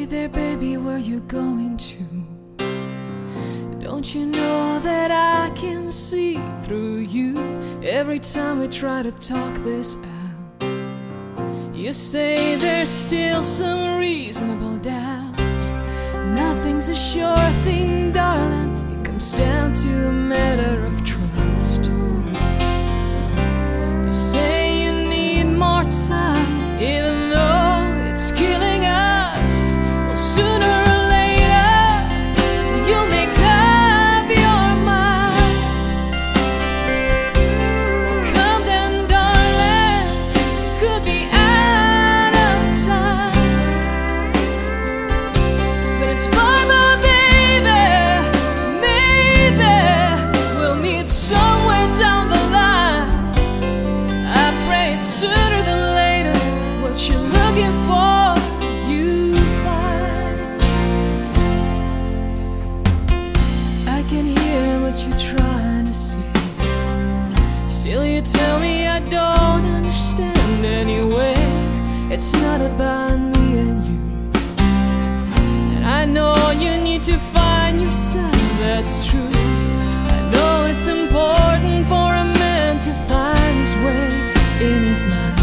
Hey there, baby, where you going to? Don't you know that I can see through you every time we try to talk this out? You say there's still some reasonable doubt. Nothing's a sure thing, darling. It comes down to a matter of trust. You say you need more time, even though it's killing us. Well, sooner or later you'll make up your mind. Well, come then, darling, it could be out of time. Then it's bye-bye, baby. Maybe we'll meet somewhere down the line. I pray it's sooner than later. What you're looking for, you find. I can hear what you're trying to say. Still you tell me I don't understand anyway. It's not about me and you. And I know you need to find yourself, that's true. I know it's important for a man to find his way in his life.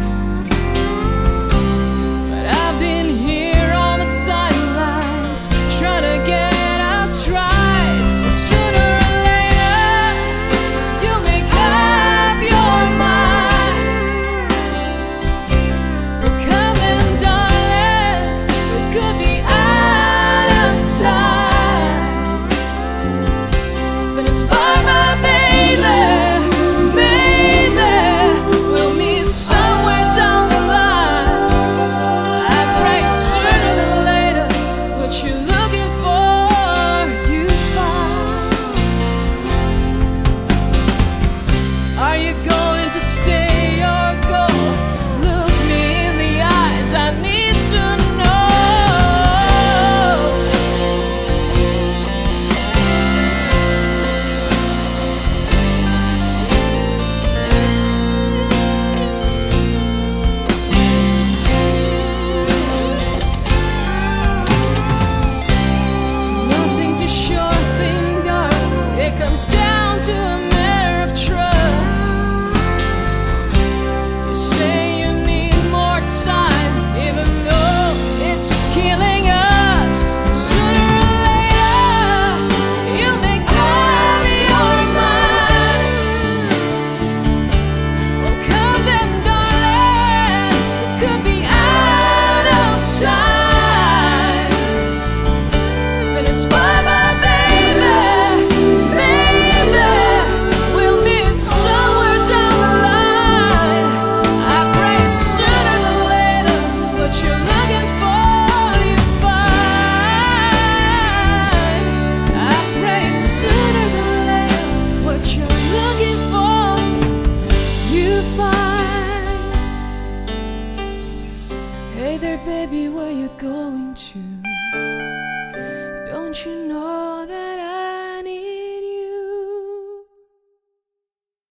But I've been here on the sidelines trying to get us right. So sooner or later you'll make up your mind. Well, come then, darling, it could be out of time. Then it's bye-bye, baby. Maybe we'll meet somewhere down the line. I pray it's sooner than later. What you're looking for, you find. Are you going to stay or go? Look me in the eyes, I need to know. Nothing's a sure thing, darling. It comes down to a matter of trust. You say you need more time, even though it's killing us. Sooner or later you'll make up your mind. Well, come then, darling, it could be out of time. Then it's bye-bye, baby. Maybe we'll meet somewhere down the line. I pray it's sooner than later. What you're looking for, you find. I pray it's sooner than later. What you're looking for, you find. Hey there, baby, where you going to?